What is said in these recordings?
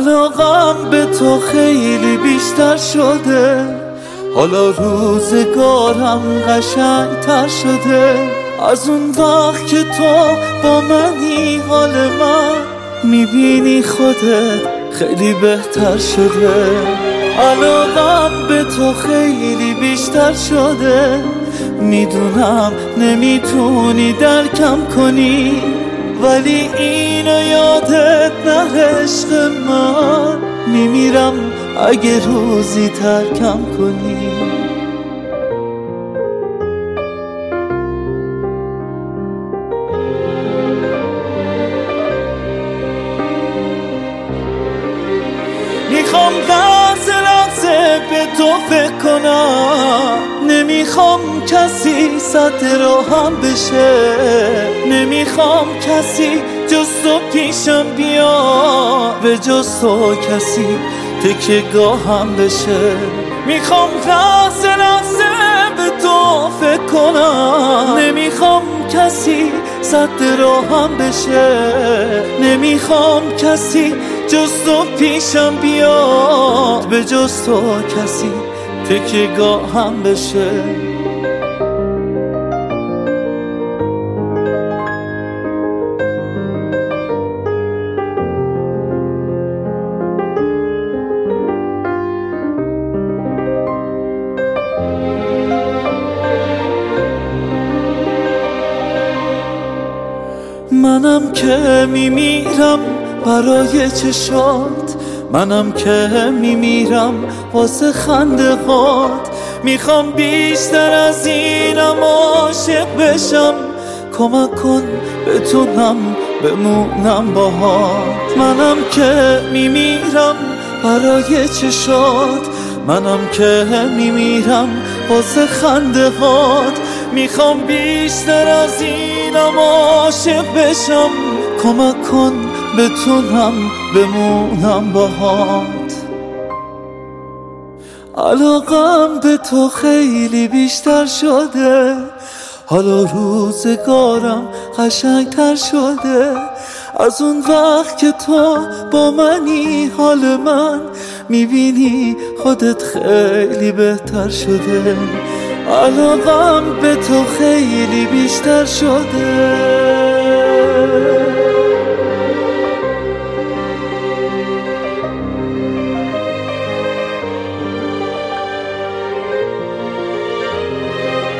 علاقم به تو خیلی بیشتر شده، حالا روزگارم قشنگتر شده. از اون وقت که تو با منی حال من میبینی خودت خیلی بهتر شده. علاقم به تو خیلی بیشتر شده، میدونم نمیتونی درکم کنی، ولی اینو یادت نره عشق من، میمیرم اگه روزی ترکم کنی. میخوام لحظه به تو فکر کنم، نمیخوام کسی صد راهم بشه، نمیخوام کسی جز تو پیشم بیا، به جز تو کسی تکیه گاهم بشه. میخوام لحظه به تو فکر کنم، نمیخوام کسی صد راهم بشه، نمیخوام کسی جز تو پیشم بیاد، به جز تو کسی تکیه گاهم بشه. منم که میمیرم برای چشات، منم که میمیرم واسه خنده هات. میخوام بیشتر از اینم عاشق بشم، کمک کن بتونم بمونم باهات. منم که میمیرم برای چشات، منم که میمیرم واسه خنده هات. میخوام بیشتر از اینم عاشق بشم، کمک کن بتونم بمونم باهات. علاقم به تو خیلی بیشتر شده، حالا روزگارم قشنگتر شده. از اون وقت که تو با منی حال من میبینی خودت خیلی بهتر شده. علاقم به تو خیلی بیشتر شده.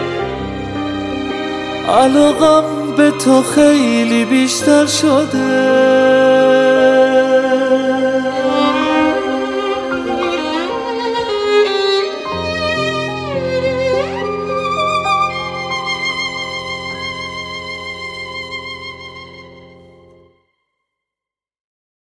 علاقم به تو خیلی بیشتر شده.